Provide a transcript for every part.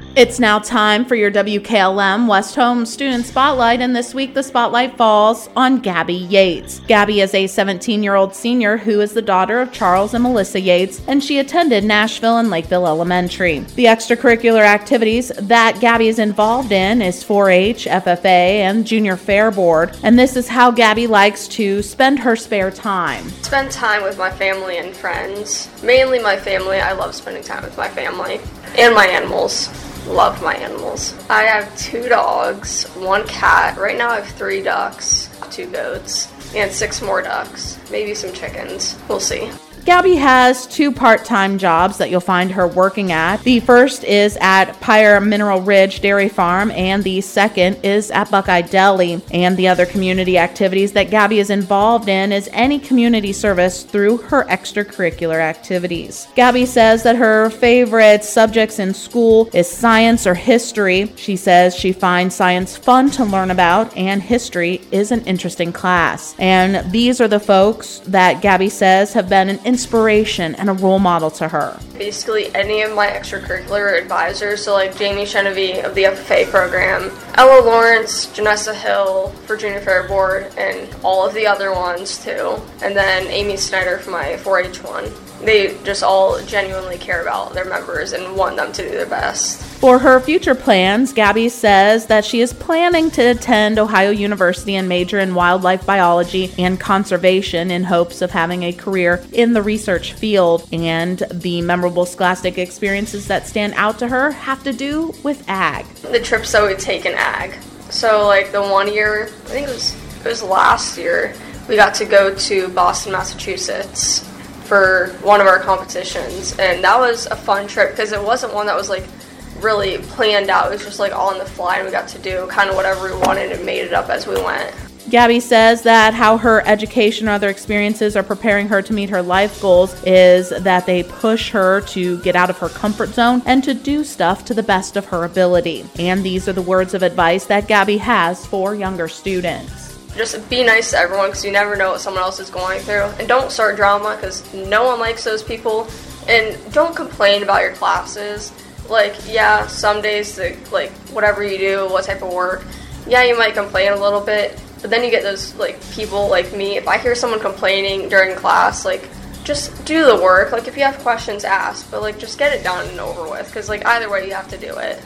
It's now time for your WKLM West Home Student Spotlight, and this week the spotlight falls on Gabby Yates. Gabby is a 17-year-old senior who is the daughter of Charles and Melissa Yates, and she attended Nashville and Lakeville Elementary. The extracurricular activities that Gabby is involved in is 4-H, FFA, and Junior Fair Board, and this is how Gabby likes to spend her spare time. Spend time with my family and friends. Mainly my family. I love spending time with my family and my animals. Love my animals. I have 2 dogs, 1 cat. Right now I have 3 ducks, 2 goats, and 6 more ducks. Maybe some chickens. We'll see. Gabby has 2 part-time jobs that you'll find her working at. The first is at Pire Mineral Ridge Dairy Farm, and the second is at Buckeye Deli. And the other community activities that Gabby is involved in is any community service through her extracurricular activities. Gabby says that her favorite subjects in school is science or history. She says she finds science fun to learn about, and history is an interesting class. And these are the folks that Gabby says have been an inspiration and a role model to her. Basically any of my extracurricular advisors, so like Jamie Chenevy of the FFA program, Ella Lawrence, Janessa Hill for Junior Fair Board, and all of the other ones too. And then Amy Snyder for my 4-H one. They just all genuinely care about their members and want them to do their best. For her future plans, Gabby says that she is planning to attend Ohio University and major in wildlife biology and conservation in hopes of having a career in the research field. And the memorable scholastic experiences that stand out to her have to do with ag. The trips that we take in ag. So like the one year, I think it was last year, we got to go to Boston, Massachusetts for one of our competitions, and that was a fun trip because it wasn't one that was like really planned out. It was just like all on the fly, and we got to do kind of whatever we wanted and made it up as we went. Gabby says that how her education or other experiences are preparing her to meet her life goals is that they push her to get out of her comfort zone and to do stuff to the best of her ability. And these are the words of advice that Gabby has for younger students. Just be nice to everyone because you never know what someone else is going through. And don't start drama because no one likes those people. And don't complain about your classes. Like, yeah, some days, like, whatever you do, what type of work, yeah, you might complain a little bit. But then you get those, like, people like me. If I hear someone complaining during class, like, just do the work. Like, if you have questions, ask. But, like, just get it done and over with. Because, like, either way, you have to do it.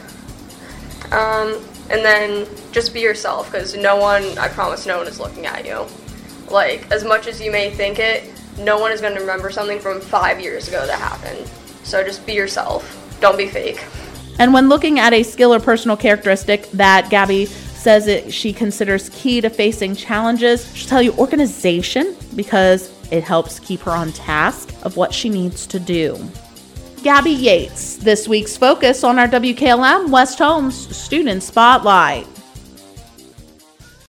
And then just be yourself, because I promise no one is looking at you. Like, as much as you may think it, no one is going to remember something from 5 years ago that happened. So just be yourself. Don't be fake. And when looking at a skill or personal characteristic that Gabby says she considers key to facing challenges, she'll tell you organization, because it helps keep her on task of what she needs to do. Gabby Yates, this week's focus on our WKLM West Home Student Spotlight.